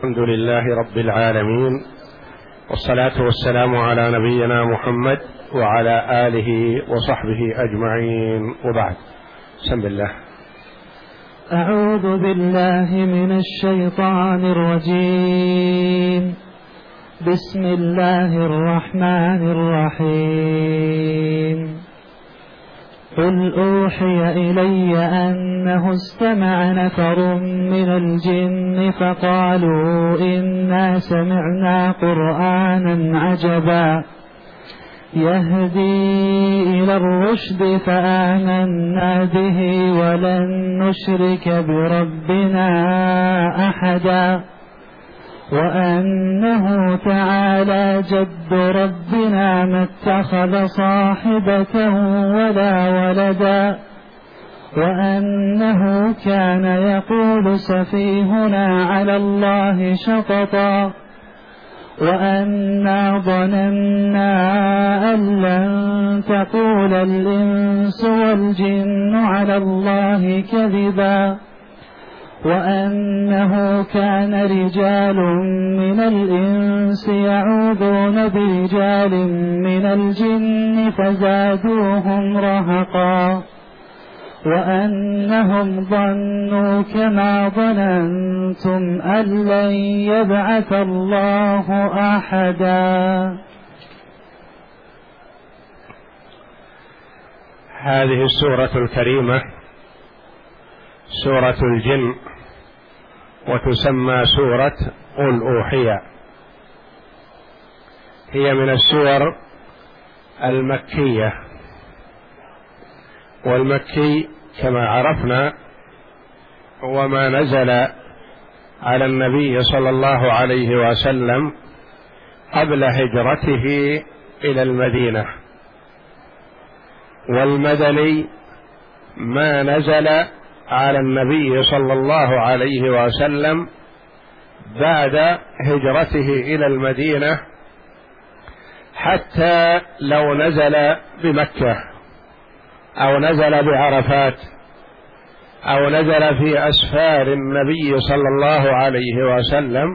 الحمد لله رب العالمين، والصلاة والسلام على نبينا محمد وعلى آله وصحبه أجمعين، وبعد. بسم الله. أعوذ بالله من الشيطان الرجيم. بسم الله الرحمن الرحيم. قل أوحي إلي أنه استمع نفر من الجن فقالوا إنا سمعنا قرآنا عجبا يهدي إلى الرشد فآمنا به ولن نشرك بربنا أحدا وأنه تعالى جد ربنا ما اتخذ صاحبة ولا ولدا وأنه كان يقول سفيهنا على الله شططا وأنا ظننا أن لن تقول الإنس والجن على الله كذبا وأنه كان رجال من الإنس يعوذون برجال من الجن فزادوهم رهقا وأنهم ظنوا كما ظننتم أن لن يبعث الله أحدا. هذه السورة الكريمة سورة الجن، وتسمى سورة قل أوحي. هي من السور المكية، والمكي كما عرفنا هو ما نزل على النبي صلى الله عليه وسلم قبل هجرته إلى المدينة، والمدني ما نزل على النبي صلى الله عليه وسلم بعد هجرته إلى المدينة، حتى لو نزل بمكة أو نزل بعرفات أو نزل في أسفار النبي صلى الله عليه وسلم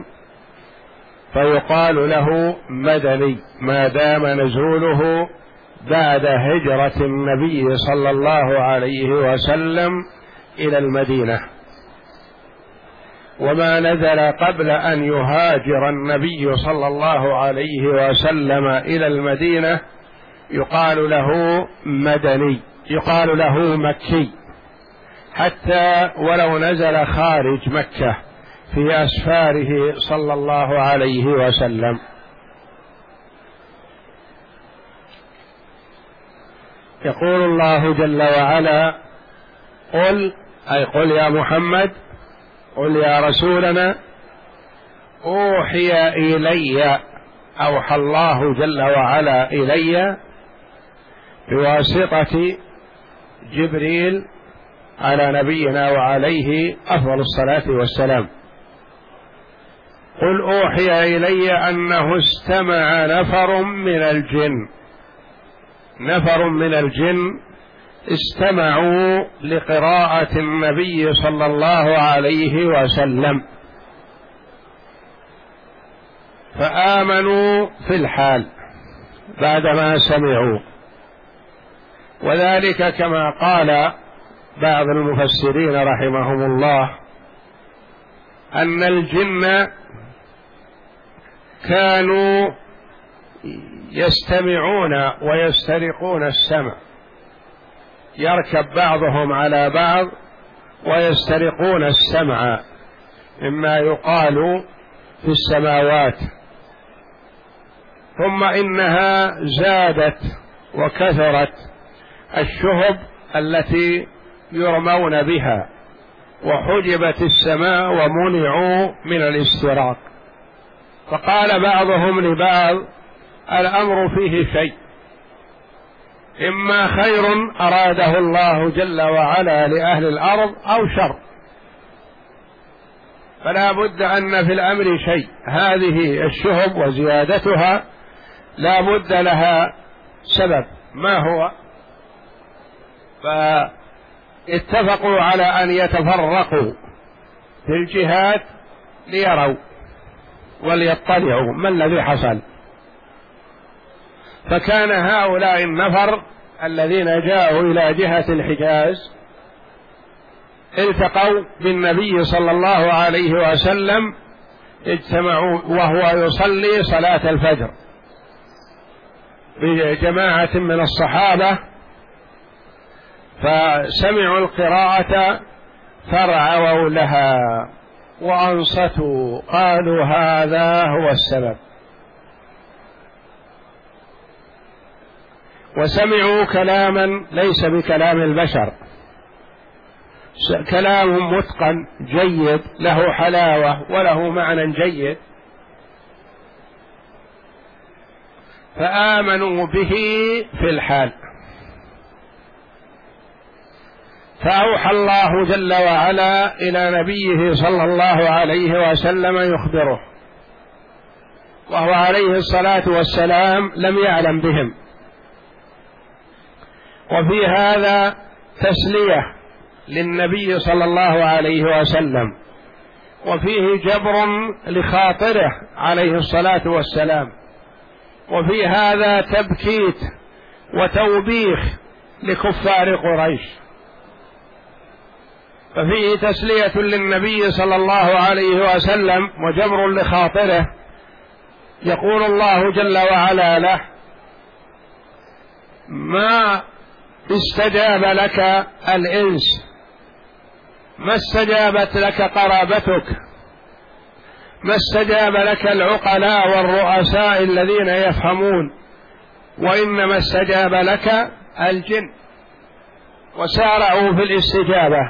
فيقال له مدني ما دام نزوله بعد هجرة النبي صلى الله عليه وسلم إلى المدينة. وما نزل قبل أن يهاجر النبي صلى الله عليه وسلم إلى المدينة يقال له مدني، يقال له مكي، حتى ولو نزل خارج مكة في أسفاره صلى الله عليه وسلم. يقول الله جل وعلا: قل، أي قل يا محمد، قل يا رسولنا، أوحي إلي، أوحى الله جل وعلا إلي بواسطة جبريل على نبينا وعليه أفضل الصلاة والسلام. قل أوحي إلي أنه استمع نفر من الجن، نفر من الجن استمعوا لقراءة النبي صلى الله عليه وسلم فآمنوا في الحال بعدما سمعوا، وذلك كما قال بعض المفسرين رحمهم الله أن الجن كانوا يستمعون ويسترقون السمع، يركب بعضهم على بعض ويسترقون السمع مما يقال في السماوات، ثم إنها زادت وكثرت الشهب التي يرمون بها وحجبت السماء ومنعوا من الاستراق، فقال بعضهم لبعض: الأمر فيه شيء، إما خير أراده الله جل وعلا لأهل الأرض أو شر، فلا بد أن في الأمر شيء. هذه الشهب وزيادتها لا بد لها سبب، ما هو؟ اتفقوا على أن يتفرقوا في الجهات ليروا وليطلعوا ما الذي حصل. فكان هؤلاء النفر الذين جاءوا إلى جهة الحجاز التقوا بالنبي صلى الله عليه وسلم، اجتمعوا وهو يصلي صلاة الفجر بجماعة من الصحابة، فسمعوا القراءة فرعوا لها وأنصتوا، قالوا هذا هو السبب. وسمعوا كلاما ليس بكلام البشر، كلام متقن جيد له حلاوة وله معنى جيد، فآمنوا به في الحال. فأوحى الله جل وعلا إلى نبيه صلى الله عليه وسلم يخبره، وهو عليه الصلاة والسلام لم يعلم بهم. وفي هذا تسلية للنبي صلى الله عليه وسلم، وفيه جبر لخاطره عليه الصلاة والسلام، وفي هذا تبكيت وتوبيخ لكفار قريش، ففيه تسلية للنبي صلى الله عليه وسلم وجبر لخاطره. يقول الله جل وعلا له: ما استجاب لك الإنس، ما استجابت لك قرابتك، ما استجاب لك العقلاء والرؤساء الذين يفهمون، وإنما استجاب لك الجن وسارعوا في الاستجابة.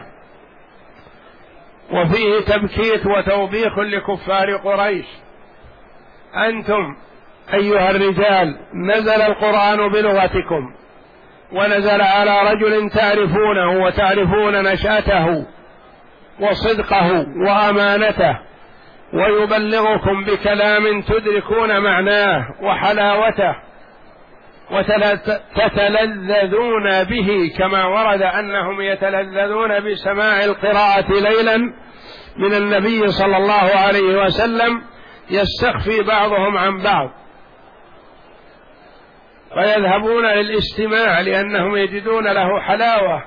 وفيه تبكيت وتوبيخ لكفار قريش: أنتم أيها الرجال نزل القرآن بلغتكم، ونزل على رجل تعرفونه وتعرفون نشأته وصدقه وأمانته، ويبلغكم بكلام تدركون معناه وحلاوته وتتلذذون به، كما ورد أنهم يتلذذون بسماع القراءة ليلا من النبي صلى الله عليه وسلم، يستخفي بعضهم عن بعض فيذهبون للاستماع لأنهم يجدون له حلاوة،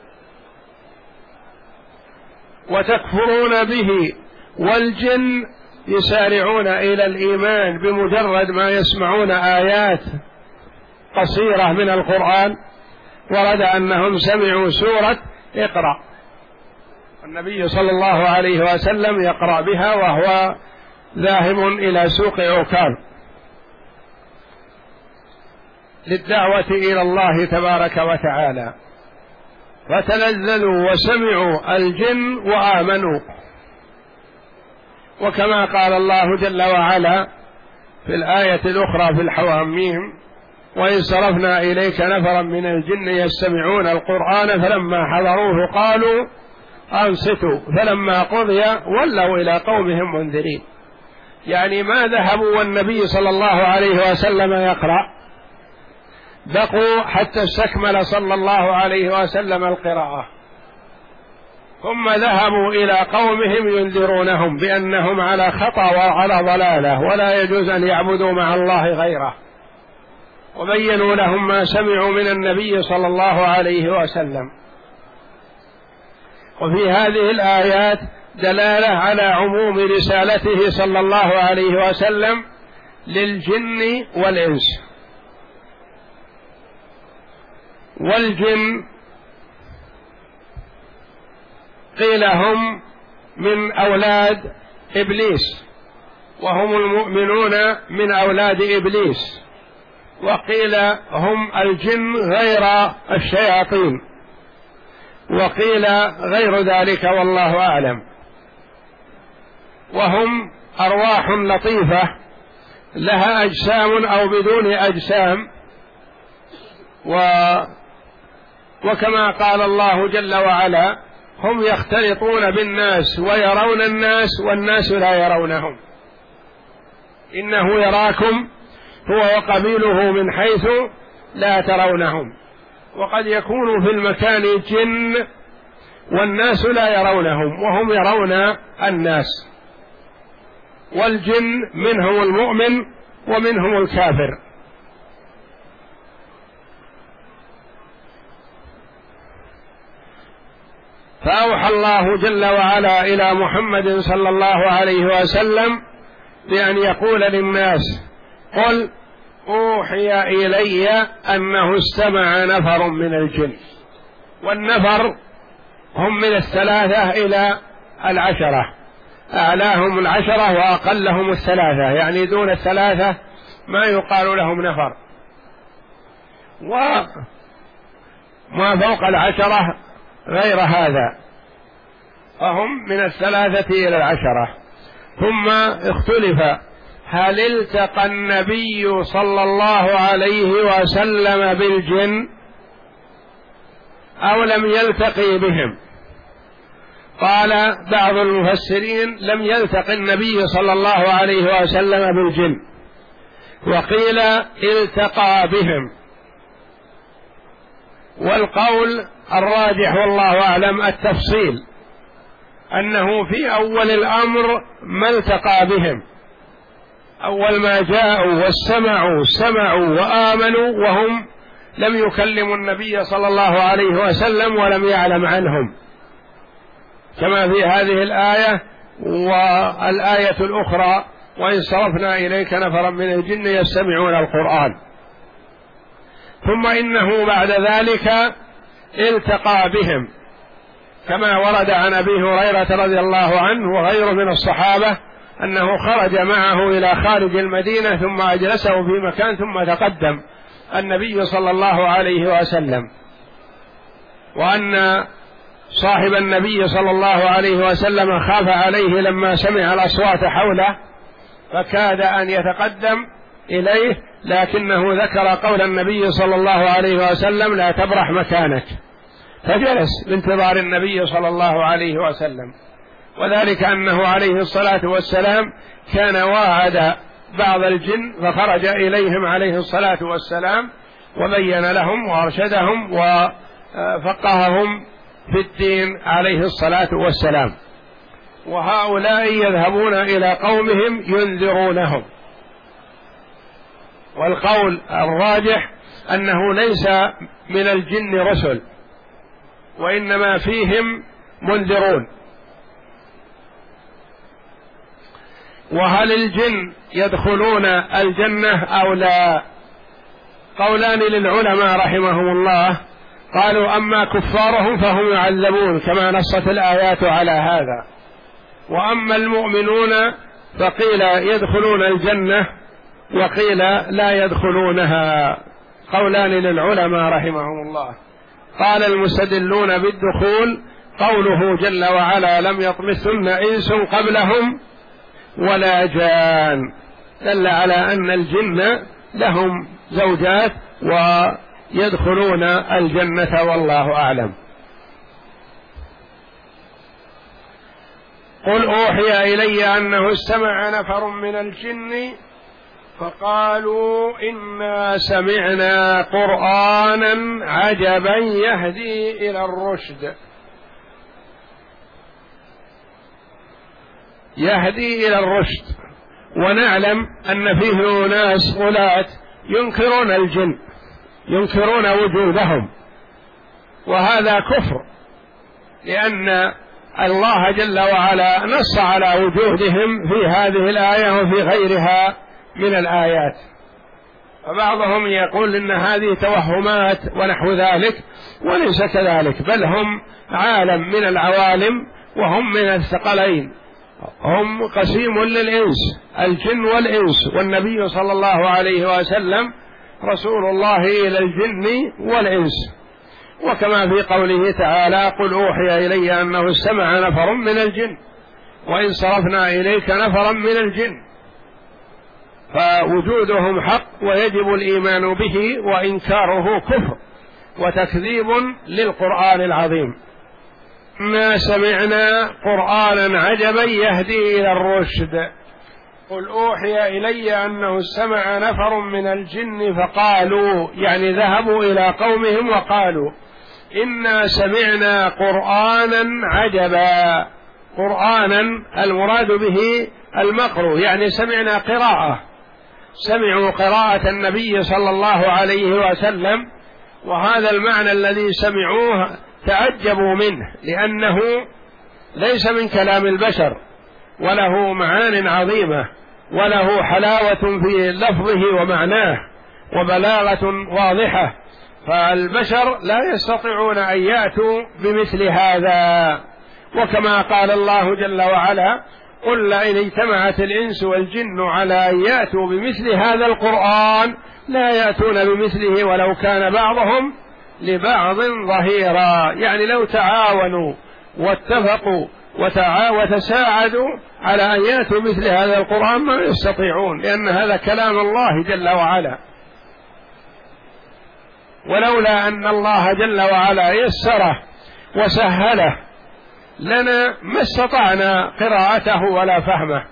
وتكفرون به. والجن يسارعون إلى الإيمان بمجرد ما يسمعون آيات قصيرة من القرآن. ورد أنهم سمعوا سورة اقرأ، النبي صلى الله عليه وسلم يقرأ بها وهو ذاهب إلى سوق عكاظ للدعوة إلى الله تبارك وتعالى، فتلذذوا وسمعوا الجن وآمنوا. وكما قال الله جل وعلا في الآية الأخرى في الحواميم: وإذ صرفنا إليك نفرا من الجن يستمعون القرآن فلما حضروه قالوا أنصتوا فلما قضي ولوا إلى قومهم منذرين. يعني ما ذهبوا والنبي صلى الله عليه وسلم يقرأ، بقوا حتى استكمل صلى الله عليه وسلم القراءة، ثم ذهبوا إلى قومهم ينذرونهم بأنهم على خطأ وعلى ضلالة ولا يجوز أن يعبدوا مع الله غيره، وبينوا لهم ما سمعوا من النبي صلى الله عليه وسلم. وفي هذه الآيات دلالة على عموم رسالته صلى الله عليه وسلم للجن والإنس. والجن قيل هم من أولاد إبليس، وهم المؤمنون من أولاد إبليس، وقيل هم الجن غير الشياطين، وقيل غير ذلك والله أعلم. وهم أرواح لطيفة لها أجسام أو بدون أجسام، وكما قال الله جل وعلا: هم يختلطون بالناس ويرون الناس والناس لا يرونهم، إنه يراكم هو وقبيله من حيث لا ترونهم. وقد يكون في المكان جن والناس لا يرونهم وهم يرون الناس. والجن منهم المؤمن ومنهم الكافر. فأوحى الله جل وعلا إلى محمد صلى الله عليه وسلم بأن يقول للناس: قل أوحي إلي أنه استمع نفر من الجن. والنفر هم من 3 إلى 10، أعلاهم 10 وأقلهم 3، يعني دون 3 ما يقال لهم نفر، وما فوق 10 غير هذا، فهم من 3 إلى 10. ثم اختلف هل التقى النبي صلى الله عليه وسلم بالجن أو لم يلتقي بهم. قال بعض المفسرين: لم يلتقي النبي صلى الله عليه وسلم بالجن، وقيل التقى بهم. والقول الراجح والله أعلم التفصيل، أنه في أول الأمر ما التقى بهم، أول ما جاءوا سمعوا وآمنوا وهم لم يكلموا النبي صلى الله عليه وسلم ولم يعلم عنهم، كما في هذه الآية والآية الأخرى: وإن صرفنا إليك نفرا من الجن يستمعون القرآن. ثم إنه بعد ذلك التقى بهم، كما ورد عن أبي هريرة رضي الله عنه وغيره من الصحابة أنه خرج معه إلى خارج المدينة ثم أجلسه في مكان ثم تقدم النبي صلى الله عليه وسلم، وأن صاحب النبي صلى الله عليه وسلم خاف عليه لما سمع الأصوات حوله فكاد أن يتقدم إليه، لكنه ذكر قول النبي صلى الله عليه وسلم: لا تبرح مكانك، فجلس بانتظار النبي صلى الله عليه وسلم. وذلك أنه عليه الصلاة والسلام كان واعد بعض الجن فخرج إليهم عليه الصلاة والسلام وبين لهم وأرشدهم وفقههم في الدين عليه الصلاة والسلام. وهؤلاء يذهبون إلى قومهم ينذرونهم. والقول الراجح أنه ليس من الجن رسل، وإنما فيهم منذرون. وهل الجن يدخلون الجنة أو لا؟ قولان للعلماء رحمهم الله. قالوا: أما كفارهم فهم يعذبون كما نصت الآيات على هذا، وأما المؤمنون فقيل يدخلون الجنة وقيل لا يدخلونها. قولان للعلماء رحمهم الله. قال المستدلون بالدخول قوله جل وعلا: لم يطمثن إنس قبلهم ولا جان، دل على أن الجن لهم زوجات ويدخلون الجنة والله أعلم. قل أوحي إلي أنه استمع نفر من الجن فقالوا إنا سمعنا قرآنا عجبا يهدي إلى الرشد. يهدي إلى الرشد. ونعلم أن فيه ناس غلاة ينكرون الجن، ينكرون وجودهم، وهذا كفر، لأن الله جل وعلا نص على وجودهم في هذه الآية وفي غيرها من الآيات. فبعضهم يقول إن هذه توهمات ونحو ذلك، وليس كذلك، بل هم عالم من العوالم وهم من الثقلين، هم قسيم للإنس، الجن والإنس، والنبي صلى الله عليه وسلم رسول الله إلى الجن والإنس. وكما في قوله تعالى: قل أوحي إلي أنه استمع نفر من الجن وإن صرفنا إليك نفرا من الجن. فوجودهم حق ويجب الإيمان به، وإنكاره كفر وتكذيب للقرآن العظيم. ما سمعنا قرآنا عجبا يهدي إلى الرشد. قل أوحي إلي أنه استمع نفر من الجن فقالوا، يعني ذهبوا إلى قومهم وقالوا: إنا سمعنا قرآنا عجبا، قرآنا المراد به المقروء، يعني سمعنا قراءة، سمعوا قراءة النبي صلى الله عليه وسلم، وهذا المعنى الذي سمعوه تعجبوا منه، لأنه ليس من كلام البشر، وله معان عظيمة، وله حلاوة في لفظه ومعناه، وبلاغة واضحة، فالبشر لا يستطيعون أن يأتوا بمثل هذا. وكما قال الله جل وعلا: قل لئن اجتمعت الإنس والجن على أن يأتوا بمثل هذا القرآن لا يأتون بمثله ولو كان بعضهم لبعض ظهيرا، يعني لو تعاونوا واتفقوا وتساعدوا على أن يأتوا مثل هذا القرآن ما يستطيعون، لأن هذا كلام الله جل وعلا. ولولا أن الله جل وعلا يسره وسهله لنا ما استطعنا قراءته ولا فهمه،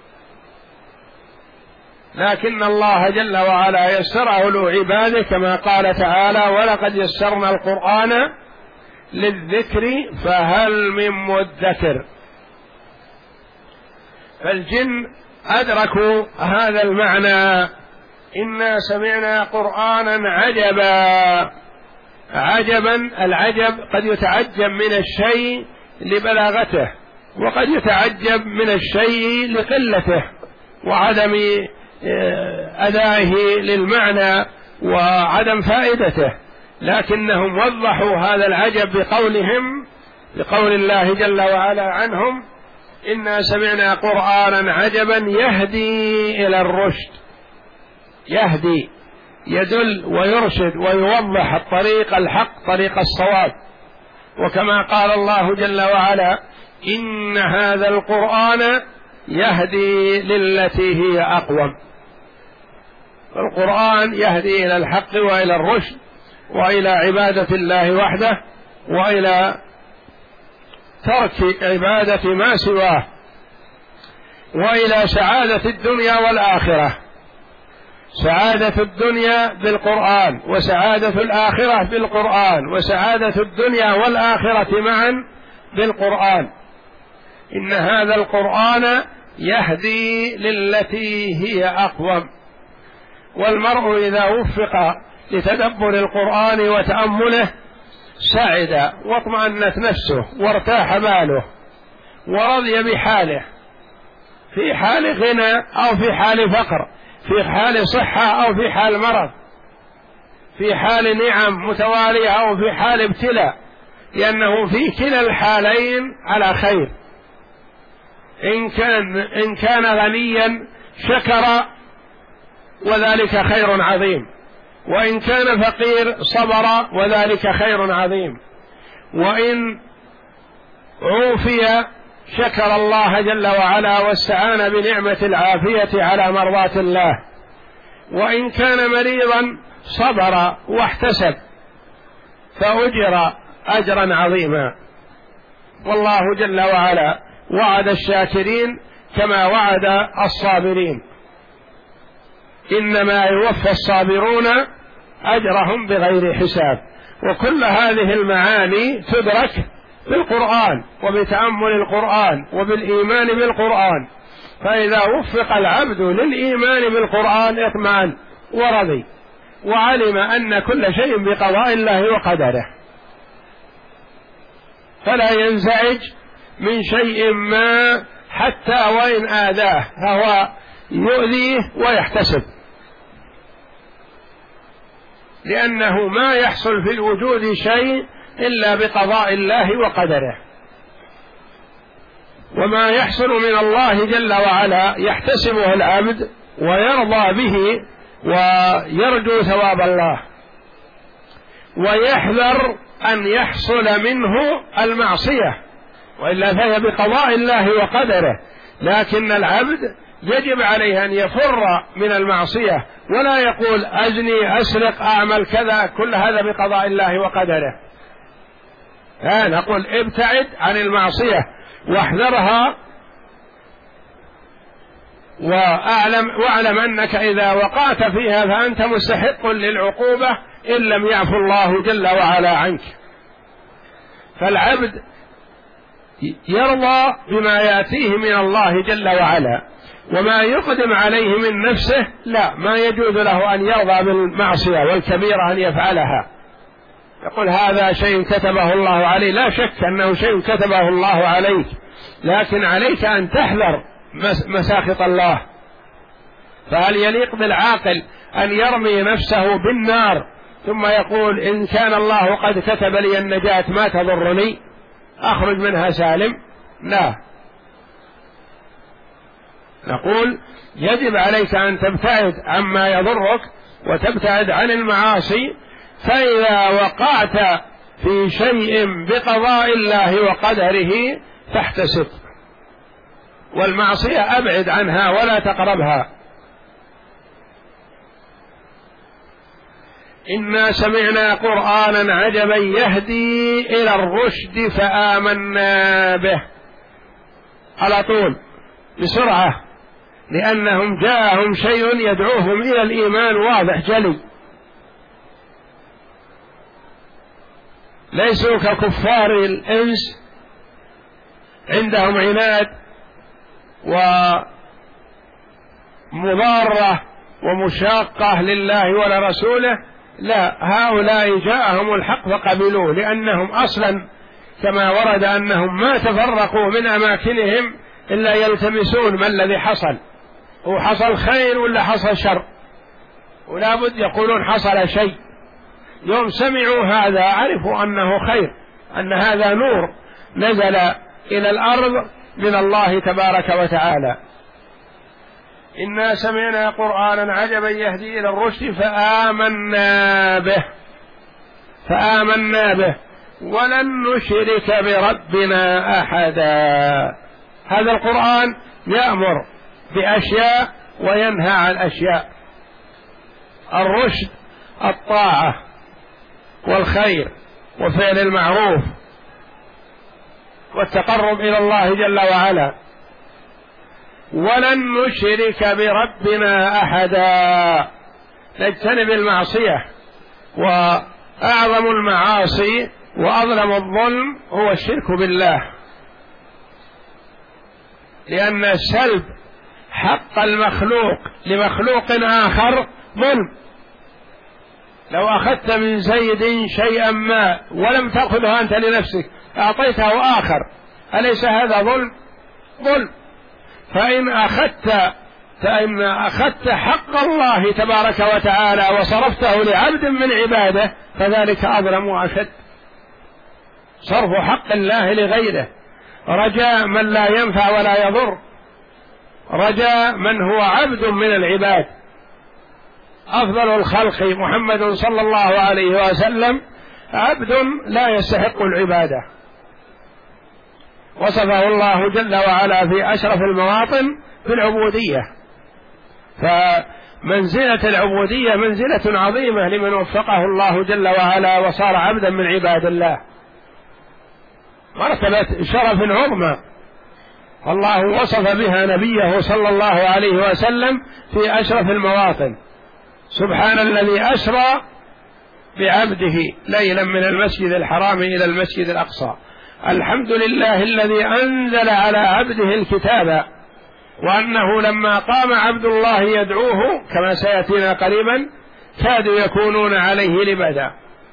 لكن الله جل وعلا يسره لعباده، كما قال تعالى: ولقد يسرنا القرآن للذكر فهل من مدكر. فالجن أدركوا هذا المعنى: إنا سمعنا قرآنا عجبا. عجبا، العجب قد يتعجب من الشيء لبلاغته، وقد يتعجب من الشيء لقلته وعدم أدائه للمعنى وعدم فائدته، لكنهم وضحوا هذا العجب بقولهم، بقول الله جل وعلا عنهم: إنا سمعنا قرآنا عجبا يهدي إلى الرشد. يهدي يدل ويرشد ويوضح الطريق الحق، طريق الصواب. وكما قال الله جل وعلا: إن هذا القرآن يهدي للتي هي أقوم. القرآن يهدي إلى الحق وإلى الرشد وإلى عبادة الله وحده وإلى ترك عبادة ما سواه وإلى سعادة الدنيا والآخرة. سعادة الدنيا بالقرآن، وسعادة الآخرة بالقرآن، وسعادة الدنيا والآخرة معا بالقرآن. إن هذا القرآن يهدي للتي هي أقوم. والمرء إذا وفق لتدبر القرآن وتأمله سعد واطمأنت نفسه وارتاح باله ورضي بحاله، في حال غنى أو في حال فقر، في حال صحة أو في حال مرض، في حال نعم متوالية أو في حال ابتلاء، لأنه في كلا الحالين على خير. إن كان غنيا شكر وذلك خير عظيم، وإن كان فقير صبر وذلك خير عظيم، وإن عوفي شكر الله جل وعلا واستعان بنعمة العافية على مرضاة الله، وإن كان مريضا صبر واحتسب فأجر أجرا عظيما. والله جل وعلا وعد الشاكرين كما وعد الصابرين: إنما يوفى الصابرون أجرهم بغير حساب. وكل هذه المعاني تدرك بالقرآن وبتأمل القرآن وبالإيمان بالقرآن. فإذا وفق العبد للإيمان بالقرآن اطمأن ورضي وعلم أن كل شيء بقضاء الله وقدره، فلا ينزعج من شيء ما حتى وإن آذاه فهو يؤذيه ويحتسب، لأنه ما يحصل في الوجود شيء إلا بقضاء الله وقدره، وما يحصل من الله جل وعلا يحتسبه العبد ويرضى به ويرجو ثواب الله، ويحذر أن يحصل منه المعصية، وإلا فهي بقضاء الله وقدره. لكن العبد يجب عليه أن يفر من المعصية، ولا يقول أزني أسرق أعمل كذا، كل هذا بقضاء الله وقدره. نقول ابتعد عن المعصية واحذرها، واعلم أنك إذا وقعت فيها فأنت مستحق للعقوبة إن لم يعفو الله جل وعلا عنك. فالعبد يرضى بما يأتيه من الله جل وعلا، وما يقدم عليه من نفسه لا، ما يجوز له أن يرضى بالمعصية والكبيرة أن يفعلها، يقول هذا شيء كتبه الله عليه. لا شك أنه شيء كتبه الله عليك، لكن عليك أن تحذر مساخط الله. فهل يليق بالعاقل أن يرمي نفسه بالنار ثم يقول إن كان الله قد كتب لي النجاة ما تضرني أخرج منها سالم؟ لا، نقول يجب عليك أن تبتعد عما يضرك وتبتعد عن المعاصي. فإذا وقعت في شيء بقضاء الله وقدره فاحتسب، والمعصية أبعد عنها ولا تقربها. إنا سمعنا قرآنا عجبا يهدي إلى الرشد فآمنا به، على طول بسرعة، لأنهم جاءهم شيء يدعوهم إلى الإيمان واضح جلي، ليسوا ككفار الإنس عندهم عناد ومضارة ومشاقة لله ولرسوله، لا، هؤلاء جاءهم الحق فقبلوه، لأنهم أصلا كما ورد أنهم ما تفرقوا من أماكنهم إلا يلتمسون ما الذي حصل، هو حصل خير ولا حصل شر، ولا بد يقولون حصل شيء. يوم سمعوا هذا عرفوا أنه خير، أن هذا نور نزل إلى الأرض من الله تبارك وتعالى. إنا سمعنا قرآنا عجبا يهدي إلى الرشد فآمنا به ولن نشرك بربنا أحدا. هذا القرآن يأمر بأشياء وينهى عن أشياء. الرشد الطاعة والخير وفعل المعروف والتقرب إلى الله جل وعلا. ولن نشرك بربنا أحدا، نجتنب المعصية، وأعظم المعاصي وأظلم الظلم هو الشرك بالله، لأن سلب حق المخلوق لمخلوق آخر ظلم. لو أخذت من زيد شيئا ما ولم تأخذه أنت لنفسك أعطيته آخر، أليس هذا ظلم؟ ظلم. فإن أخذت حق الله تبارك وتعالى وصرفته لعبد من عباده فذلك أظلم وأشد، صرف حق الله لغيره، رجاء من لا ينفع ولا يضر، رجاء من هو عبد من العباد. أفضل الخلق محمد صلى الله عليه وسلم عبد لا يستحق العبادة، وصفه الله جل وعلا في أشرف المواطن بالعبودية. فمنزلة العبودية منزلة عظيمة لمن وفقه الله جل وعلا وصار عبدا من عباد الله، مرتبة شرف عظمى الله وصف بها نبيه صلى الله عليه وسلم في أشرف المواطن. سبحان الذي أسرى بعبده ليلا من المسجد الحرام إلى المسجد الأقصى. الحمد لله الذي أنزل على عبده الكتاب، وأنه لما قام عبد الله يدعوه كما سيأتينا قريبا كادوا يكونون عليه لبدا.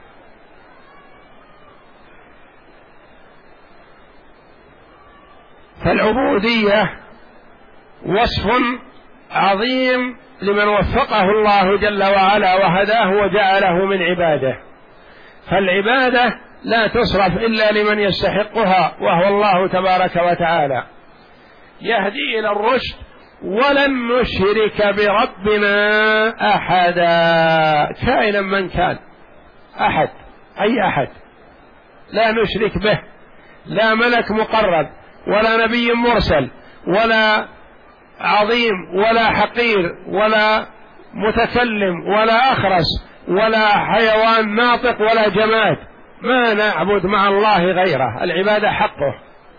فالعبودية وصف عظيم لمن وفقه الله جل وعلا وهداه وجعله من عباده. فالعبادة لا تصرف إلا لمن يستحقها وهو الله تبارك وتعالى. يهدي إلى الرشد ولن نشرك بربنا أحدا، كائنا من كان، أحد، أي أحد لا نشرك به، لا ملك مقرب ولا نبي مرسل ولا عظيم ولا حقير ولا متكلم ولا أخرس ولا حيوان ناطق ولا جماد، ما نعبد مع الله غيره، العبادة حقه،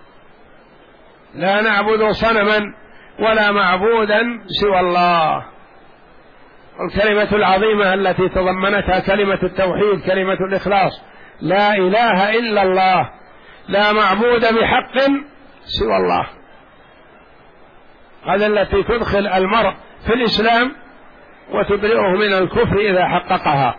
لا نعبد صنما ولا معبودا سوى الله. الكلمة العظيمة التي تضمنتها كلمة التوحيد، كلمة الإخلاص، لا إله إلا الله، لا معبود بحق سوى الله. هذا التي تدخل المرء في الإسلام وتبرئه من الكفر إذا حققها.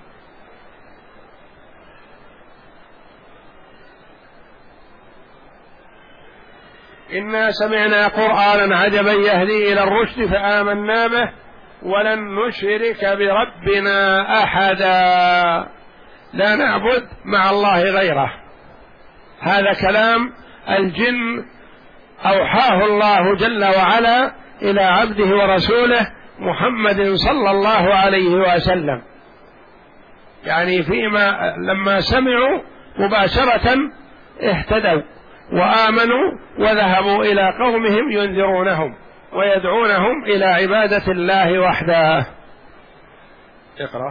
إنا سمعنا قرآنا عجبا يهدي إلى الرشد فآمنا به ولن نشرك بربنا أحدا. لا نعبد مع الله غيره. هذا كلام الجن أوحاه الله جل وعلا إلى عبده ورسوله محمد صلى الله عليه وسلم، يعني فيما لما سمعوا مباشرة اهتدوا وآمنوا وذهبوا إلى قومهم ينذرونهم ويدعونهم إلى عبادة الله وحده. اقرأ.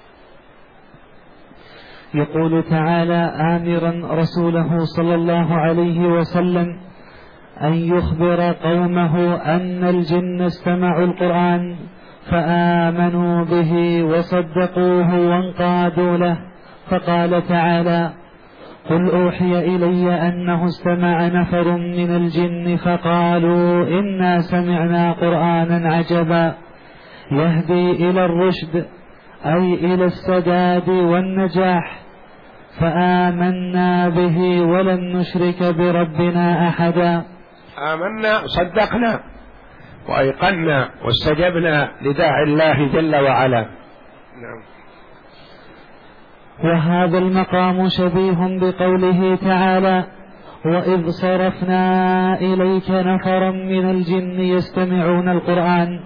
يقول تعالى آمرا رسوله صلى الله عليه وسلم أن يخبر قومه أن الجن استمعوا القرآن فآمنوا به وصدقوه وانقادوا له، فقال تعالى: قل أوحي إلي أنه استمع نفر من الجن فقالوا إنا سمعنا قرآنا عجبا يهدي إلى الرشد أي إلى السداد والنجاح فآمنا به ولن نشرك بربنا أحدا. آمنا صدقنا وأيقنا واستجبنا لداعي الله جل وعلا. نعم. وهذا المقام شبيه بقوله تعالى: وإذ صرفنا إليك نفرا من الجن يستمعون القرآن.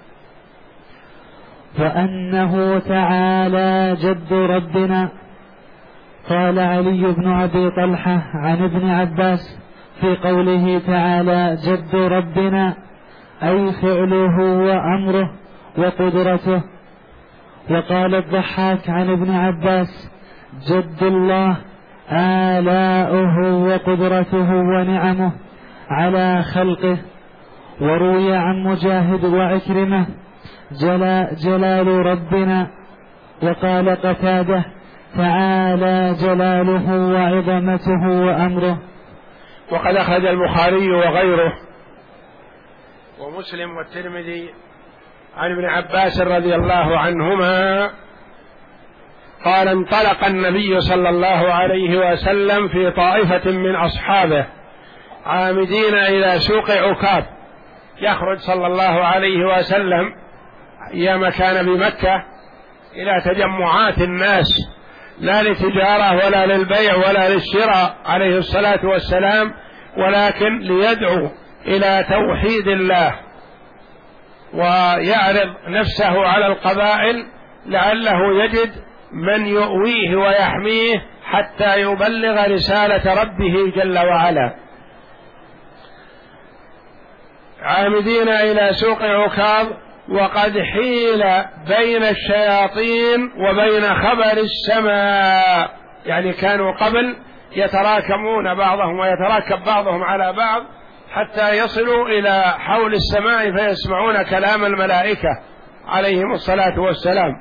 وأنه تعالى جد ربنا. قال علي بن أبي طلحة عن ابن عباس في قوله تعالى جد ربنا أي فعله وأمره وقدرته. وقال الضحاك عن ابن عباس جد الله آلاؤه وقدرته ونعمه على خلقه. وروي عن مجاهد وعكرمة جلال ربنا. وقال قتادة تعالى جلاله وعظمته وأمره. وقد أخرج البخاري وغيره ومسلم والترمذي عن ابن عباس رضي الله عنهما قال: انطلق النبي صلى الله عليه وسلم في طائفة من أصحابه عامدين إلى سوق عكاظ. يخرج صلى الله عليه وسلم أيام كان بمكة إلى تجمعات الناس، لا لتجارة ولا للبيع ولا للشراء عليه الصلاة والسلام، ولكن ليدعو إلى توحيد الله ويعرض نفسه على القبائل لعله يجد من يؤويه ويحميه حتى يبلغ رسالة ربه جل وعلا. عامدين إلى سوق عكاظ وقد حيل بين الشياطين وبين خبر السماء، يعني كانوا قبل يتراكمون بعضهم ويتراكب بعضهم على بعض حتى يصلوا إلى حول السماء فيسمعون كلام الملائكة عليهم الصلاة والسلام.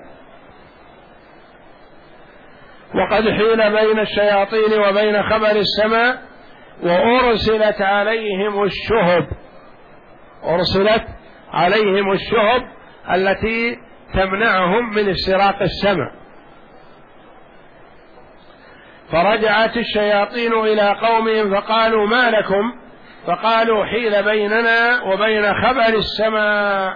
وقد حيل بين الشياطين وبين خبر السماء وأرسلت عليهم الشهب. أرسلت عليهم الشهب التي تمنعهم من استراق السماء. فرجعت الشياطين إلى قومهم فقالوا: ما لكم؟ فقالوا: حيل بيننا وبين خبر السماء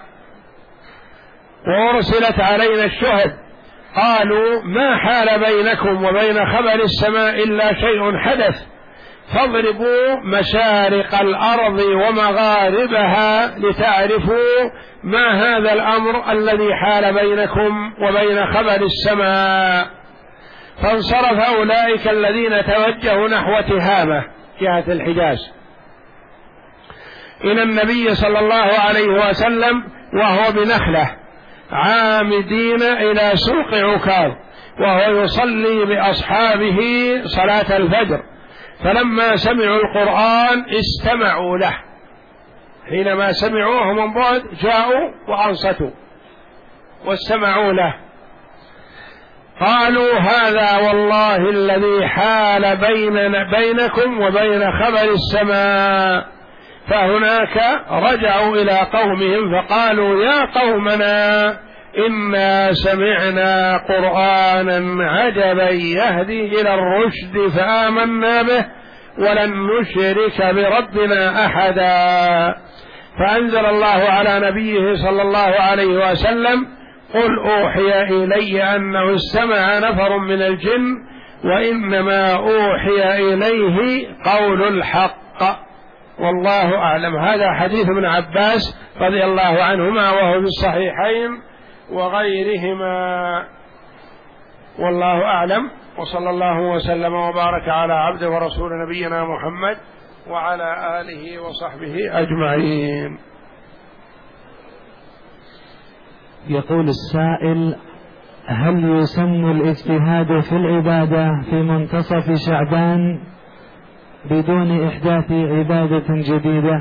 وأرسلت علينا الشهب. قالوا: ما حال بينكم وبين خبر السماء إلا شيء حدث، فاضربوا مشارق الأرض ومغاربها لتعرفوا ما هذا الأمر الذي حال بينكم وبين خبر السماء. فانصرف أولئك الذين توجهوا نحو تهامة جهة الحجاز إلى النبي صلى الله عليه وسلم وهو بنخلة، عامدين إلى سوق عكاظ وهو يصلي بأصحابه صلاة الفجر. فلما سمعوا القرآن استمعوا له، حينما سمعوه من بعد جاءوا وأنصتوا واستمعوا له. قالوا هذا والله الذي حال بينكم وبين خبر السماء. فهناك رجعوا إلى قومهم فقالوا يا قومنا إنا سمعنا قرآنا عجبا يهدي إلى الرشد فآمنا به ولن نشرك بربنا أحدا. فأنزل الله على نبيه صلى الله عليه وسلم قل أوحي إلي أنه استمع نفر من الجن وإنما أوحي إليه قول الحق والله أعلم. هذا حديث ابن عباس رضي الله عنهما وهو في الصحيحين وغيرهما، والله أعلم. وصلى الله وسلم وبارك على عبده ورسول نبينا محمد وعلى آله وصحبه أجمعين. يقول السائل: هل يسن الاجتهاد في العبادة في منتصف شعبان بدون إحداث عبادة جديدة؟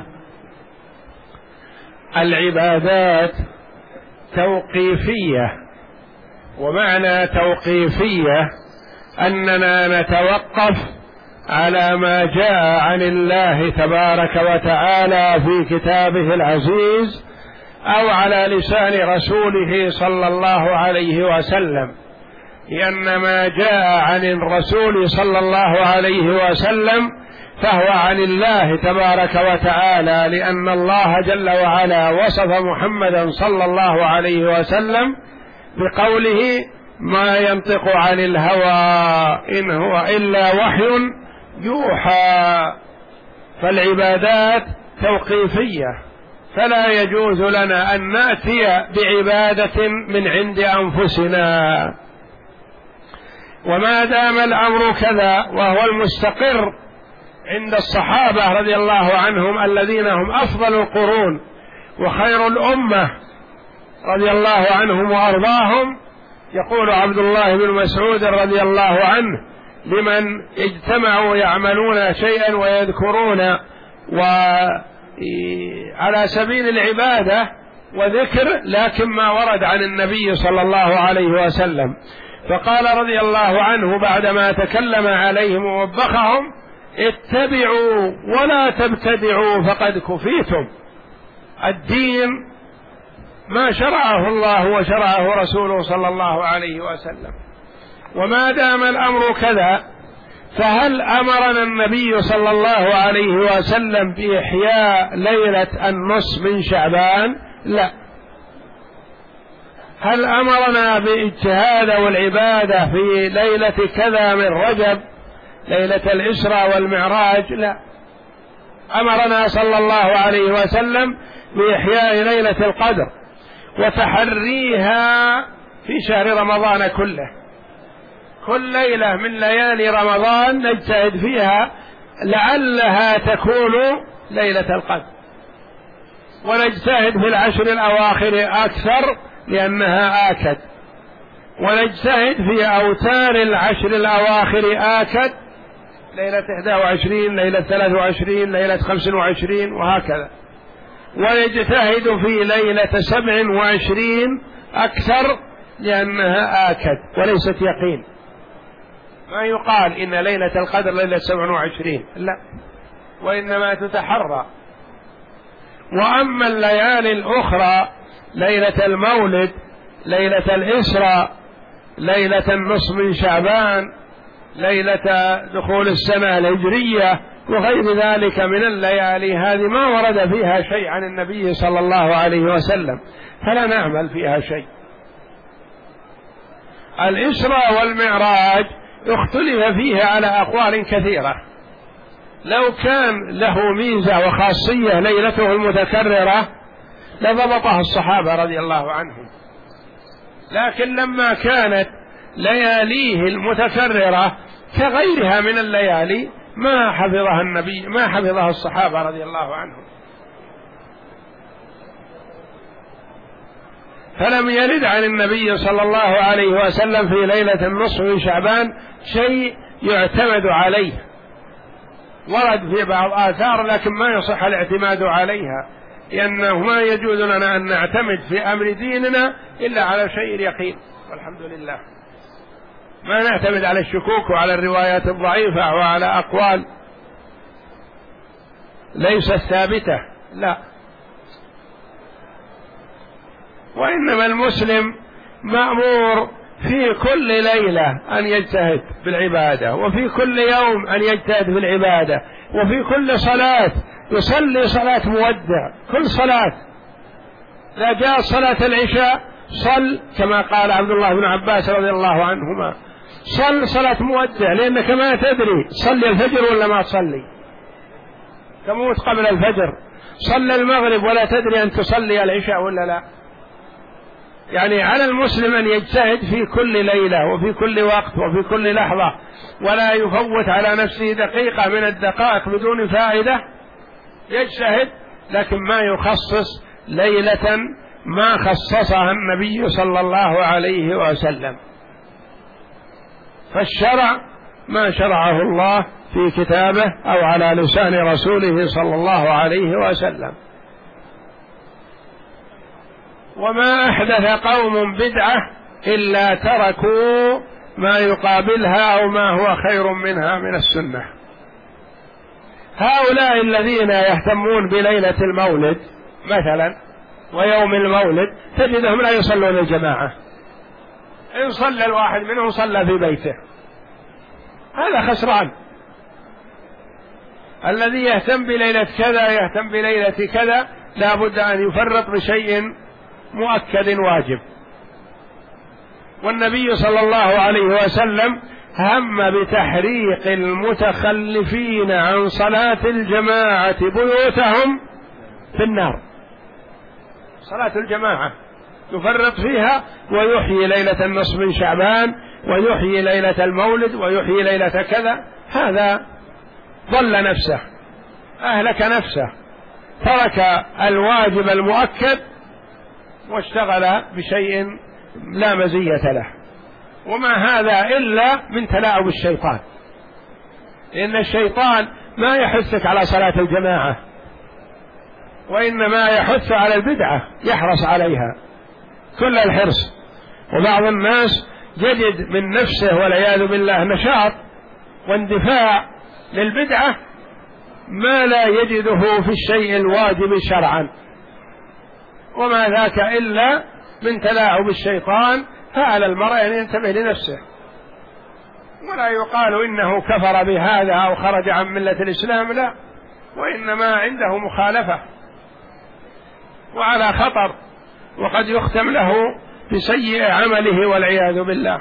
العبادات توقيفية، ومعنى توقيفية أننا نتوقف على ما جاء عن الله تبارك وتعالى في كتابه العزيز أو على لسان رسوله صلى الله عليه وسلم، لأن ما جاء عن الرسول صلى الله عليه وسلم فهو عن الله تبارك وتعالى، لأن الله جل وعلا وصف محمدا صلى الله عليه وسلم بقوله ما ينطق عن الهوى إن هو إلا وحي يوحى. فالعبادات توقيفية، فلا يجوز لنا أن نأتي بعبادة من عند أنفسنا. وما دام الأمر كذا وهو المستقر عند الصحابة رضي الله عنهم الذين هم أفضل القرون وخير الأمة رضي الله عنهم وأرضاهم، يقول عبد الله بن مسعود رضي الله عنه: لمن اجتمعوا يعملون شيئا ويذكرون على سبيل العبادة وذكر لكن ما ورد عن النبي صلى الله عليه وسلم. فقال رضي الله عنه بعدما تكلم عليهم ووبخهم: اتبعوا ولا تبتدعوا فقد كفيتم. الدين ما شرعه الله وشرعه رسوله صلى الله عليه وسلم. وما دام الأمر كذا، فهل أمرنا النبي صلى الله عليه وسلم بإحياء ليلة النصف من شعبان؟ لا. هل أمرنا بالاجتهاد والعبادة في ليلة كذا من رجب، ليلة الإسراء والمعراج؟ لا. أمرنا صلى الله عليه وسلم بإحياء ليلة القدر وتحريها في شهر رمضان كله. كل ليلة من ليالي رمضان نجتهد فيها لعلها تكون ليلة القدر، ونجتهد في العشر الأواخر أكثر لأنها آكد، ونجتهد في أوتار العشر الأواخر آكد، ليلة 21 ليلة 23 ليلة 25 وهكذا، ونجتهد في ليلة 27 أكثر لأنها آكد وليست يقين. ما يقال إن ليلة القدر ليلة 27، لا، وإنما تتحرى. وأما الليالي الأخرى ليلة المولد، ليلة الإسراء، ليلة النصف من شعبان، ليلة دخول السنة الهجرية وغير ذلك من الليالي، هذه ما ورد فيها شيء عن النبي صلى الله عليه وسلم، فلا نعمل فيها شيء. الإسراء والمعراج اختلف فيه على أقوال كثيرة. لو كان له ميزة وخاصية ليلته المتكررة لضبطها الصحابة رضي الله عنهم، لكن لما كانت لياليه المتكررة كغيرها من الليالي ما حفظها النبي، ما حفظها الصحابة رضي الله عنهم. فلم يرد عن النبي صلى الله عليه وسلم في ليلة النصف من شعبان شيء يعتمد عليه. ورد في بعض آثار لكن ما يصح الاعتماد عليها، لأنه ما يجوز لنا أن نعتمد في أمر ديننا إلا على شيء يقين، والحمد لله. ما نعتمد على الشكوك وعلى الروايات الضعيفة وعلى أقوال ليست ثابتة، لا. وإنما المسلم مأمور في كل ليلة أن يجتهد بالعبادة، وفي كل يوم أن يجتهد بالعبادة، وفي كل صلاة يصلي صلاة مودع. كل صلاة إذا جاء صلاة العشاء صل كما قال عبد الله بن عباس رضي الله عنهما، صل صلاة مودع، لأنك ما تدري صلي الفجر ولا ما تصلي، تموت قبل الفجر. صلى المغرب ولا تدري أن تصلي العشاء ولا لا. يعني على المسلم أن يجتهد في كل ليلة وفي كل وقت وفي كل لحظة، ولا يفوت على نفسه دقيقة من الدقائق بدون فائدة. يجتهد، لكن ما يخصص ليلة ما خصصها النبي صلى الله عليه وسلم. فالشرع ما شرعه الله في كتابه أو على لسان رسوله صلى الله عليه وسلم. وما أحدث قوم بدعة إلا تركوا ما يقابلها أو ما هو خير منها من السنة. هؤلاء الذين يهتمون بليلة المولد مثلا ويوم المولد تجدهم لا يصلون الجماعة، إن صلى الواحد منهم صلى في بيته، هذا خسران. الذي يهتم بليلة كذا يهتم بليلة كذا لا بد أن يفرط بشيء مؤكد واجب. والنبي صلى الله عليه وسلم هم بتحريق المتخلفين عن صلاة الجماعة بيوتهم في النار. صلاة الجماعة يفرط فيها ويحيي ليلة النصف من شعبان ويحيي ليلة المولد ويحيي ليلة كذا، هذا ضل نفسه، أهلك نفسه، ترك الواجب المؤكد واشتغل بشيء لا مزية له. وما هذا إلا من تلاعب الشيطان، لأن الشيطان ما يحثك على صلاة الجماعة، وإنما يحث على البدعة، يحرص عليها كل الحرص. وبعض الناس يجد من نفسه والعياذ بالله نشاط واندفاع للبدعة ما لا يجده في الشيء الواجب شرعا، وما ذاك إلا من تلاعب الشيطان. فعلى المرء أن ينتبه لنفسه، ولا يقال إنه كفر بهذا أو خرج عن ملة الإسلام، لا، وإنما عنده مخالفة وعلى خطر، وقد يختم له بسيء عمله والعياذ بالله.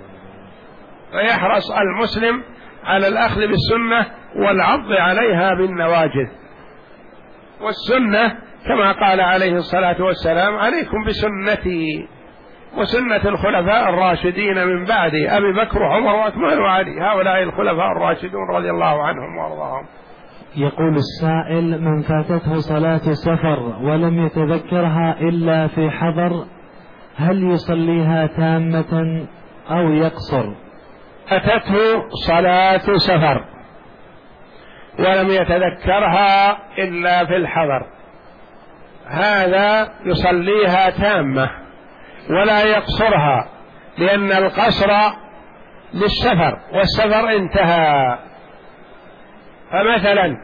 فيحرص المسلم على الأخذ بالسنة والعض عليها بالنواجذ. والسنة كما قال عليه الصلاة والسلام: عليكم بسنتي وسنة الخلفاء الراشدين من بعدي أبي بكر وعمر وعثمان وعلي، هؤلاء الخلفاء الراشدون رضي الله عنهم وارضاهم. يقول السائل: من فاتته صلاة سفر ولم يتذكرها إلا في حضر، هل يصليها تامة أو يقصر؟ فاتته صلاة سفر ولم يتذكرها إلا في الحضر، هذا يصليها تامة ولا يقصرها، لأن القصر للسفر والسفر انتهى. فمثلا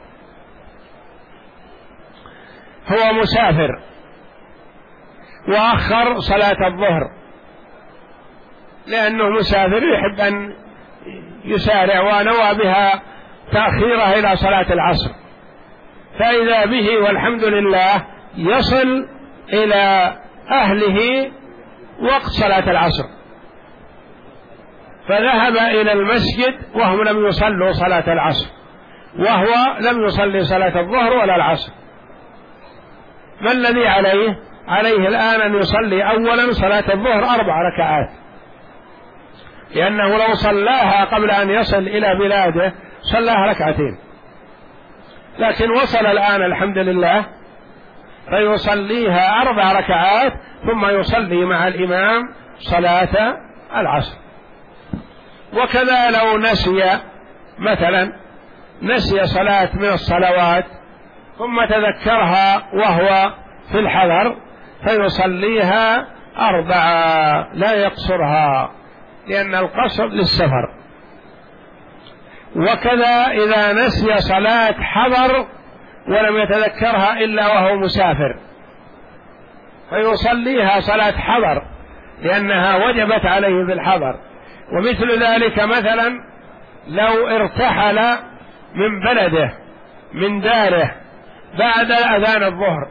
هو مسافر وأخر صلاة الظهر لأنه مسافر يحب أن يسارع ونوى بها تأخيرها إلى صلاة العصر، فإذا به والحمد لله يصل إلى أهله وقت صلاة العصر، فذهب إلى المسجد وهم لم يصلوا صلاة العصر، وهو لم يصلي صلاة الظهر ولا العصر. ما الذي عليه؟ عليه الآن أن يصلي أولا صلاة الظهر 4 ركعات، لأنه لو صلاها قبل أن يصل إلى بلاده صلاها 2 ركعات، لكن وصل الآن الحمد لله فيصليها 4 ركعات ثم يصلي مع الإمام صلاة العصر. وكذا لو نسي مثلا نسي صلاة من الصلوات ثم تذكرها وهو في الحضر فيصليها 4 لا يقصرها، لأن القصر للسفر. وكذا إذا نسي صلاة حضر ولم يتذكرها إلا وهو مسافر فيصليها صلاة حضر لأنها وجبت عليه بالحضر. ومثل ذلك مثلا لو ارتحل من بلده من داره بعد أذان الظهر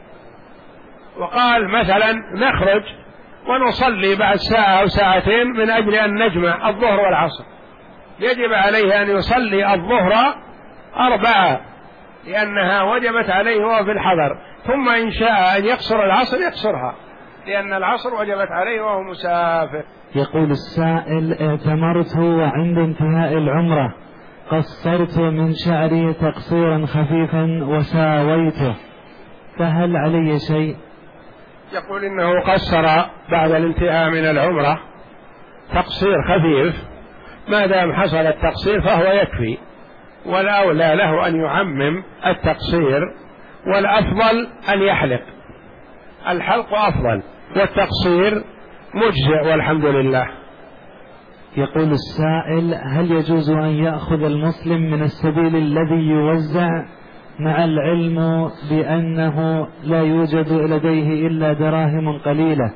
وقال مثلا نخرج ونصلي بعد ساعة أو ساعتين من أجل أن نجمع الظهر والعصر، يجب عليه أن يصلي الظهر 4 لأنها وجبت عليه وهو في الحضر، ثم إن شاء أن يقصر العصر يقصرها لأن العصر وجبت عليه وهو مسافر. يقول السائل: اعتمرت وعند انتهاء العمرة قصرت من شعري تقصيرا خفيفا وساويته، فهل علي شيء؟ يقول إنه قصر بعد الانتهاء من العمرة تقصير خفيف، ما دام حصل التقصير فهو يكفي، والأولى له أن يعمم التقصير، والأفضل أن يحلق، الحلق أفضل والتقصير مجزئ والحمد لله. يقول السائل: هل يجوز أن يأخذ المسلم من السبيل الذي يوزع مع العلم بأنه لا يوجد لديه إلا دراهم قليلة؟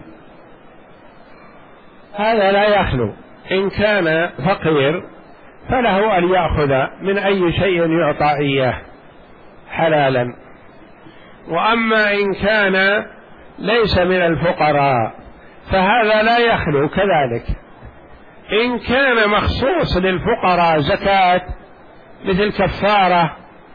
هذا لا يخلو، إن كان فقير فله أن يأخذ من أي شيء يعطى إياه حلالا، وأما إن كان ليس من الفقراء فهذا لا يخلو كذلك. إن كان مخصوص للفقراء زكاة مثل كفارة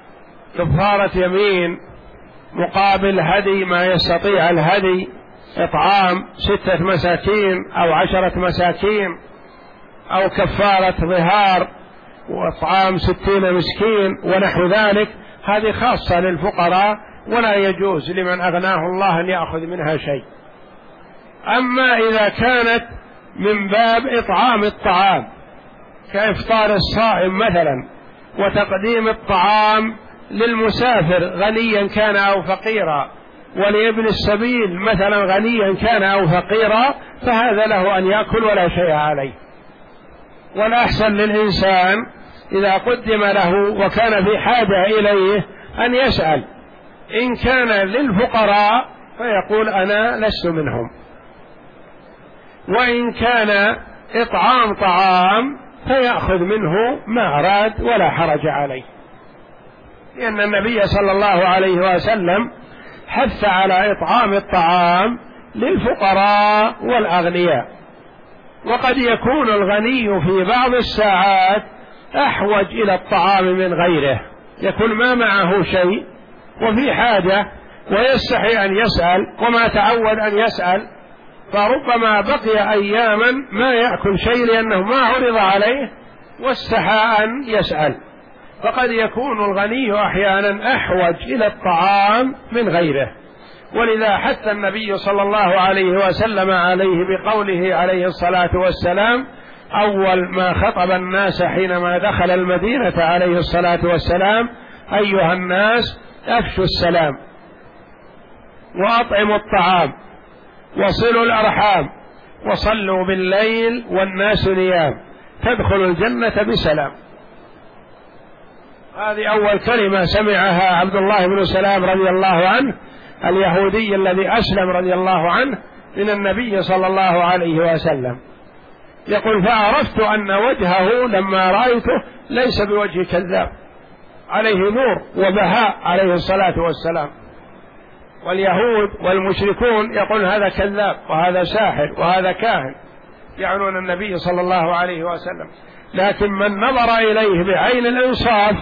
يمين مقابل هدي ما يستطيع الهدي، إطعام 6 مساكين أو 10 مساكين، أو كفارة ظهار وإطعام 60 مسكين ونحو ذلك، هذه خاصة للفقراء ولا يجوز لمن أغناه الله أن يأخذ منها شيء. أما إذا كانت من باب إطعام الطعام كإفطار الصائم مثلا وتقديم الطعام للمسافر غنيا كان أو فقيرا، ولابن السبيل مثلا غنيا كان أو فقيرا، فهذا له أن يأكل ولا شيء عليه. والأحسن للإنسان إذا قدم له وكان في حاجة إليه أن يسأل، إن كان للفقراء فيقول أنا لست منهم، وإن كان إطعام طعام فيأخذ منه ما أراد ولا حرج عليه، لأن النبي صلى الله عليه وسلم حث على إطعام الطعام للفقراء والأغنياء. وقد يكون الغني في بعض الساعات أحوج إلى الطعام من غيره، يكون ما معه شيء وفي حاجة ويستحي أن يسأل وما تعود أن يسأل، فربما بقي أياما ما يأكل شيء لأنه ما عرض عليه واستحى أن يسأل. فقد يكون الغني أحيانا أحوج إلى الطعام من غيره، ولذا حث النبي صلى الله عليه وسلم عليه بقوله عليه الصلاة والسلام أول ما خطب الناس حينما دخل المدينة عليه الصلاة والسلام: أيها الناس أفشوا السلام وأطعموا الطعام وصلوا الأرحام وصلوا بالليل والناس نيام تدخلوا الجنة بسلام. هذه أول كلمة سمعها عبد الله بن سلام رضي الله عنه اليهودي الذي أسلم رضي الله عنه من النبي صلى الله عليه وسلم. يقول: فعرفت أن وجهه لما رأيته ليس بوجه كذاب، عليه نور وبهاء عليه الصلاة والسلام. واليهود والمشركون يقول هذا كذاب وهذا ساحر وهذا كاهن، يعنون النبي صلى الله عليه وسلم. لكن من نظر إليه بعين الإنصاف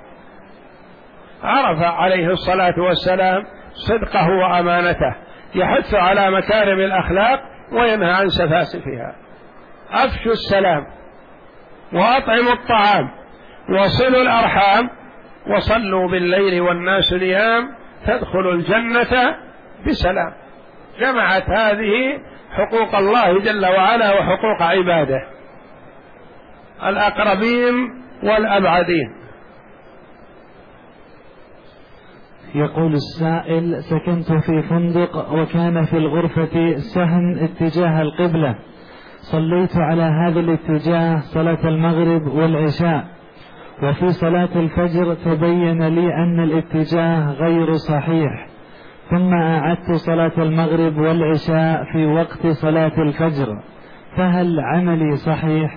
عرف عليه الصلاة والسلام صدقه وأمانته، يحث على مكارم الأخلاق وينهى عن سفاسفها. أفشوا السلام وأطعموا الطعام وصلوا الأرحام وصلوا بالليل والناس نيام تدخلوا الجنة بسلام. جمعت هذه حقوق الله جل وعلا وحقوق عباده الأقربين والأبعدين. يقول السائل: سكنت في فندق وكان في الغرفة سهم اتجاه القبلة، صليت على هذا الاتجاه صلاة المغرب والعشاء، وفي صلاة الفجر تبين لي أن الاتجاه غير صحيح، ثم أعدت صلاة المغرب والعشاء في وقت صلاة الفجر، فهل عملي صحيح؟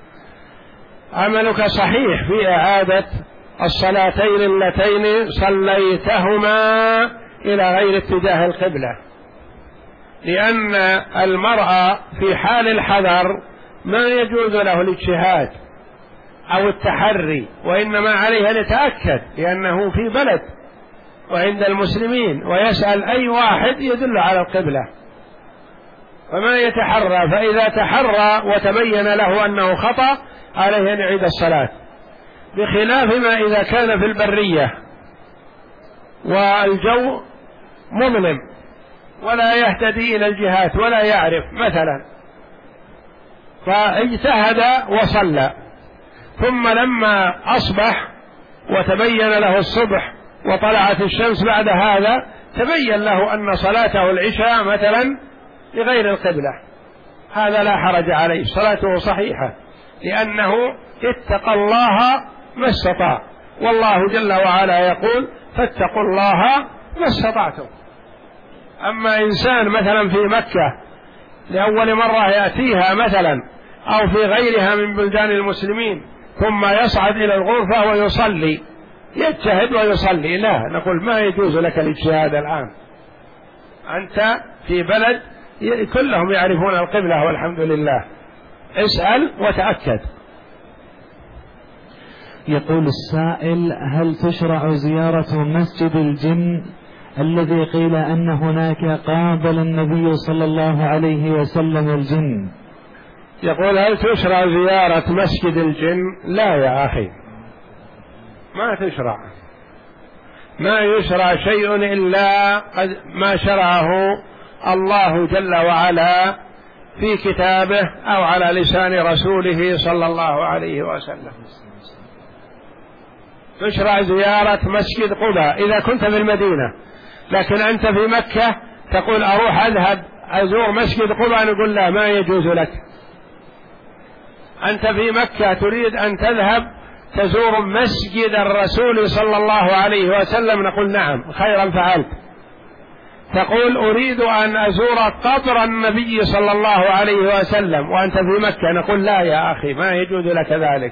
عملك صحيح في إعادة الصلاتين اللتين صليتهما إلى غير اتجاه القبلة، لأن المرء في حال الحذر ما يجوز له الاجتهاد أو التحري، وإنما عليه أن يتأكد لأنه في بلد وعند المسلمين، ويسأل أي واحد يدل على القبلة فما يتحرى، فإذا تحرى وتبين له أنه خطأ عليه أن يعيد الصلاة، بخلاف ما إذا كان في البرية والجو مظلم ولا يهتدي إلى الجهات ولا يعرف مثلا، فاجتهد وصلى، ثم لما أصبح وتبين له الصبح وطلعت الشمس بعد هذا تبين له أن صلاته العشاء مثلا لغير القبلة، هذا لا حرج عليه، صلاته صحيحة، لأنه اتقى الله ما استطاع، والله جل وعلا يقول فاتقوا الله ما استطعتم. أما إنسان مثلا في مكة لأول مرة يأتيها مثلا أو في غيرها من بلدان المسلمين ثم يصعد إلى الغرفة ويصلي، يجتهد ويصلي، لا نقول ما يجوز لك الاجتهاد الآن، أنت في بلد كلهم يعرفون القبلة والحمد لله، اسأل وتأكد. يقول السائل: هل تشرع زيارة مسجد الجن الذي قيل أن هناك قابل النبي صلى الله عليه وسلم الجن؟ يقول: هل تشرع زيارة مسجد الجن؟ لا يا أخي، ما تشرع، ما يشرع شيء إلا ما شرعه الله جل وعلا في كتابه أو على لسان رسوله صلى الله عليه وسلم. تشرع زيارة مسجد قباء إذا كنت في المدينة، لكن أنت في مكة تقول أروح أذهب أزور مسجد قباء، نقول لا، ما يجوز لك. أنت في مكة تريد أن تذهب تزور مسجد الرسول صلى الله عليه وسلم، نقول نعم خيرا فعلت. تقول أريد أن أزور قبر النبي صلى الله عليه وسلم وأنت في مكة، نقول لا يا أخي، ما يجوز لك ذلك.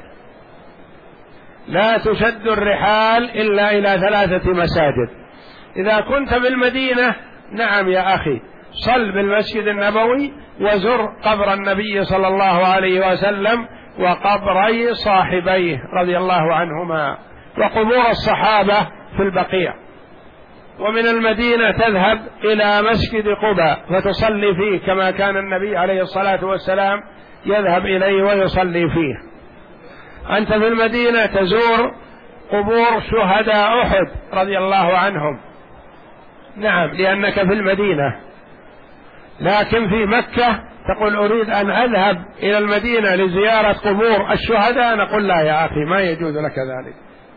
لا تشد الرحال إلا إلى 3 مساجد. إذا كنت بالمدينة نعم يا أخي، صل بالمسجد النبوي وزر قبر النبي صلى الله عليه وسلم وقبري صاحبيه رضي الله عنهما وقبور الصحابة في البقيع. ومن المدينة تذهب إلى مسجد قباء فتصلي فيه كما كان النبي عليه الصلاة والسلام يذهب إليه ويصلي فيه. أنت في المدينة تزور قبور شهداء أحد رضي الله عنهم، نعم لأنك في المدينة. لكن في مكة تقول أريد أن أذهب إلى المدينة لزيارة قبور الشهداء، نقول لا يا أخي، ما يجوز لك ذلك.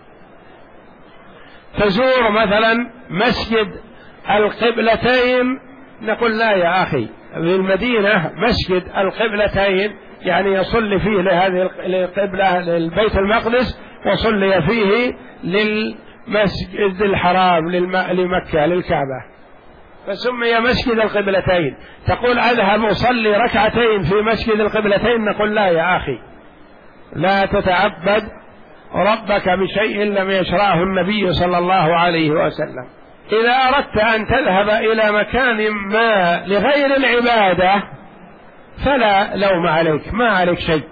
تزور مثلا مسجد القبلتين، نقول لا يا أخي، في المدينة مسجد القبلتين يعني يصلي فيه لهذه القبلة للبيت المقدس وصلي فيه للمسجد الحرام لمكة للكعبة، فسمي مسجد القبلتين. تقول أذهب أصلي ركعتين في مسجد القبلتين، نقول لا يا أخي، لا تتعبد ربك بشيء لم يشرعه النبي صلى الله عليه وسلم. إذا أردت أن تذهب إلى مكان ما لغير العبادة فلا لوم عليك، ما عليك شيء.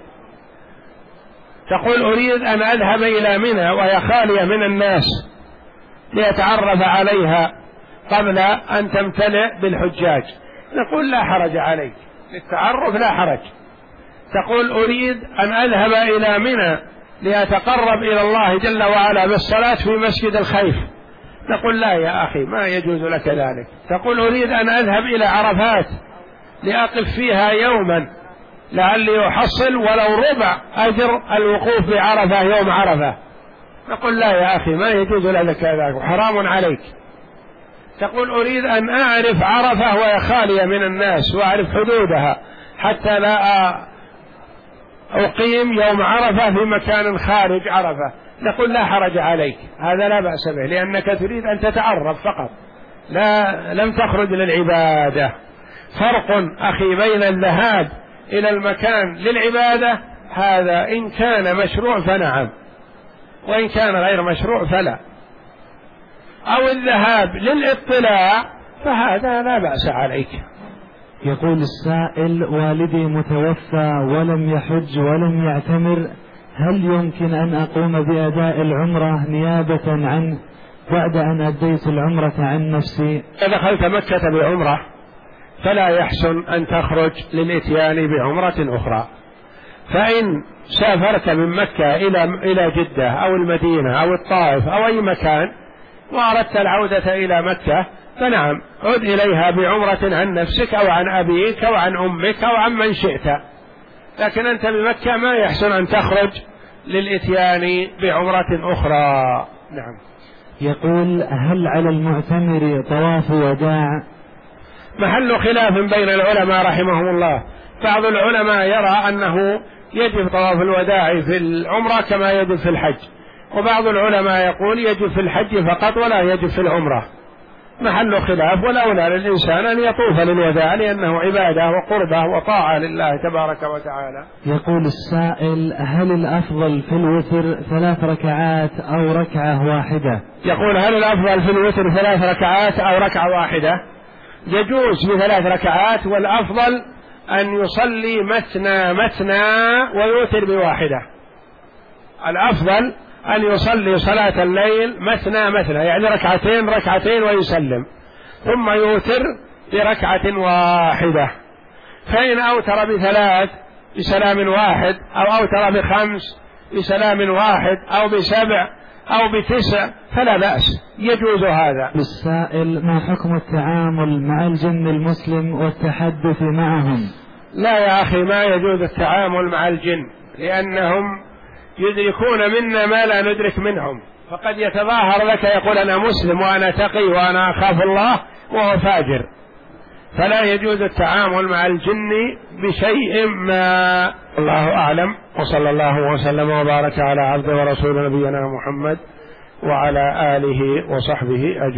تقول أريد أن أذهب إلى منى وهي خالية من الناس ليتعرف عليها قبل أن تمتلئ بالحجاج، نقول لا حرج عليك، للتعرف لا حرج. تقول أريد أن أذهب إلى منى ليتقرب إلى الله جل وعلا بالصلاة في مسجد الخيف، نقول لا يا أخي، ما يجوز لك ذلك. تقول أريد أن أذهب إلى عرفات لأقف فيها يوما لعلي أحصل ولو ربع أجر الوقوف بعرفة يوم عرفة، نقول لا يا أخي، ما يجوز لك ذلك وحرام عليك. تقول أريد أن أعرف عرفة وهي خالية من الناس وأعرف حدودها حتى لا أقيم يوم عرفة في مكان خارج عرفة، نقول لا حرج عليك، هذا لا بأس به، لأنك تريد أن تتعرف فقط، لم تخرج للعبادة. فرق أخي بين الذهاب إلى المكان للعبادة، هذا إن كان مشروع فنعم، وإن كان غير مشروع فلا. أو الذهاب للاطلاع فهذا لا بأس عليك. يقول السائل: والدي متوفى ولم يحج ولم يعتمر، هل يمكن أن أقوم بأداء العمرة نيابة عنه بعد أن أديت العمرة عن نفسي؟ إذا دخلت مكة بعمرة فلا يحسن أن تخرج للإتيان بعمرة أخرى، فإن سافرت من مكة إلى جدة أو المدينة أو الطائف أو أي مكان وأردت العودة إلى مكة فنعم، عد إليها بعمرة عن نفسك أو عن أبيك أو عن أمك أو عن من شئت، لكن أنت بمكة ما يحسن أن تخرج للإتيان بعمرة أخرى. نعم. يقول: هل على المعتمر طواف وداع؟ محل خلاف بين العلماء رحمهم الله، بعض العلماء يرى أنه يجب طواف الوداع في العمرة كما يجب في الحج، وبعض العلماء يقول يجب في الحج فقط ولا يجب في العمرة، محل خلاف، والأولى للإنسان أن يطوف للوداع لأنه عبادة وقربة وطاعة لله تبارك وتعالى. يقول السائل: هل الأفضل في الوتر 3 ركعات أو ركعة واحدة؟ يقول: هل الأفضل في الوتر 3 ركعات أو ركعة واحدة؟ يجوز ب3 ركعات، والأفضل أن يصلي مثنى ويوتر بواحدة. الأفضل أن يصلي صلاة الليل مثنى، يعني ركعتين ويسلم، ثم يوتر بركعة واحدة. فإن أوتر ب3 بسلام واحد، أو أوتر ب5 بسلام واحد، أو ب7 أو ب9 فلا بأس، يجوز هذا. السائل: ما حكم التعامل مع الجن المسلم والتحدث معهم؟ لا يا أخي، ما يجوز التعامل مع الجن، لأنهم يدركون منا ما لا ندرك منهم، فقد يتظاهر لك يقول أنا مسلم وأنا تقي وأنا أخاف الله وهو فاجر، فلا يجوز التعامل مع الجن بشيء ما. الله أعلم، وصلى الله وسلم وبارك على عبده ورسول نبينا محمد وعلى آله وصحبه أجمعين.